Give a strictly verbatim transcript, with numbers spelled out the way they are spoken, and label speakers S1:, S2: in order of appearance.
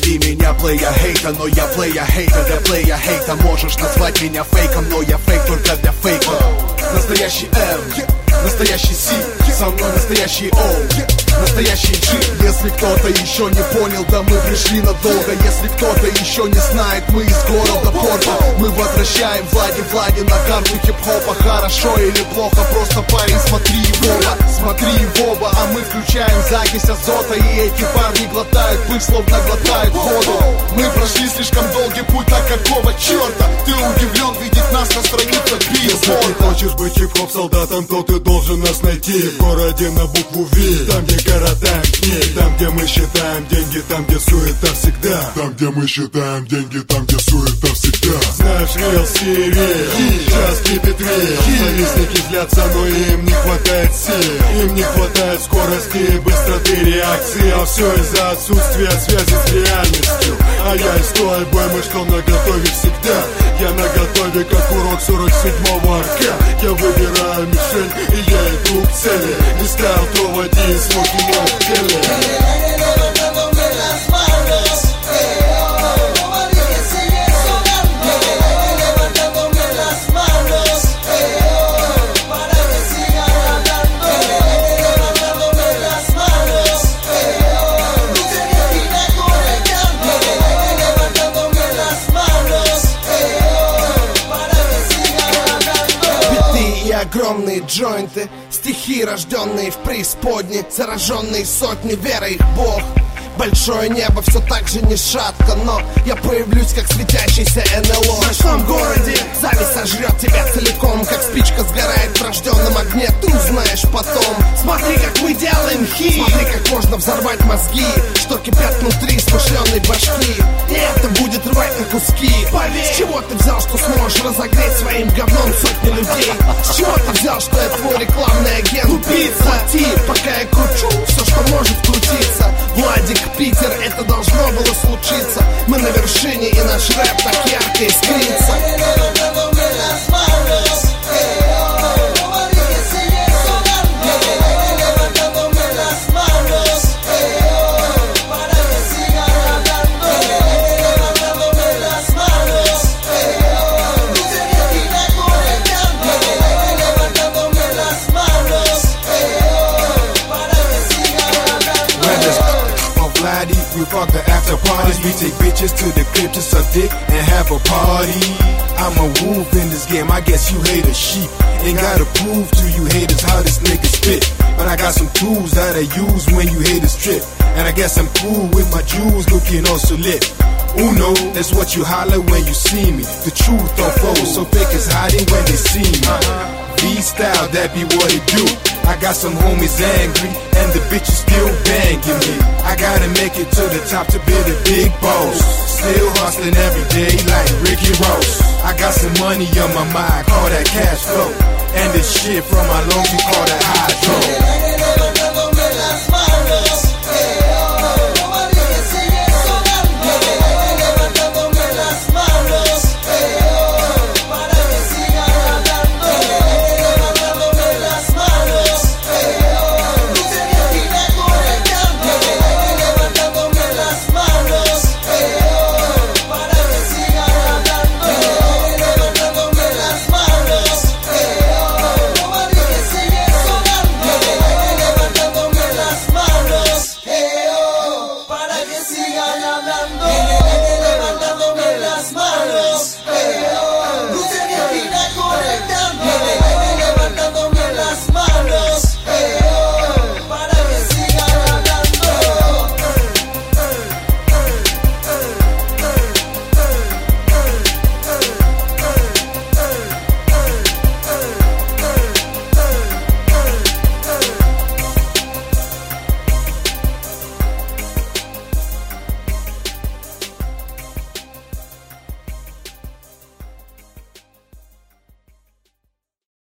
S1: Зови меня плея хейта, но я плея хейта для плея хейта. Можешь назвать меня фейком, но я фейк только для фейка. Настоящий М, настоящий Си, со мной настоящий О, настоящий G. Если кто-то еще не понял, да мы пришли надолго. Если кто-то еще не знает, мы из города порта. Мы возвращаем Влади Влади на карту хип-хопа. Хорошо или плохо, просто парень, смотри в оба. Смотри в оба, а мы включаем закись азота. И эти парни глотают пыль, словно глотают воду. Мы прошли слишком долгий путь, так какого черта? Ты удивлен видеть нас на страницах
S2: Если ты хочешь быть хип-хоп солдатом, то ты должен нас найти в городе на букву Ви. Там, где коротаем книги, там, где мы считаем деньги, там, где суета всегда. Там, где мы считаем деньги, там, где суета всегда. Знаешь, real serial, сейчас кипит real. Завистники злятся, но им не хватает сил. Им не хватает скорости, быстроты реакции. А все из-за отсутствия связи с реальностью. А я из той бой-мышкал наготове всегда. Я наготове, как урок сорок седьмого арка. Я выбираю мишень, и я иду к цели. Не ставил то один, смоки мой в теле.
S3: Огромные джойнты, стихи, рожденные в преисподне, зараженные сотни верой их Бог. Большое небо все так же не шатко, но я проявлюсь как светящийся эн эл о. В ночном городе зависть сожрет тебя целиком, как спичка сгорает в рожденном огне, ты узнаешь потом. Смотри, как мы делаем хит, смотри, как можно взорвать мозги, что кипят внутри смышленной башки. И это будет рвать на куски. Поверь, с чего ты взял, что сможешь разогреть своим говном сотни людей? С чего ты взял, что я твой рекламный агент? Тупица, плати, пока я кручу все, что может крутиться. Владик, Питер, это должно было случиться. Мы на вершине, и наш рэп так ярко искрится.
S4: We fuck the after parties, we take bitches to the crib to suck dick and have a party. I'm a wolf in this game, I guess you hate a sheep. Ain't gotta prove to you haters how this nigga spit. But I got some tools that I use when you haters trip. And I guess I'm cool with my jewels looking also lit. Uno, that's what you holler when you see me. The truth on foes, so fake is hiding when they see me. V-style, that be what it do. I got some homies angry, and the bitches still banging me. I gotta make it to the top to be the big boss. Still hustling every day like Ricky Ross. I got some money on my mind, call that cash flow. And this shit from my lungs, we call that high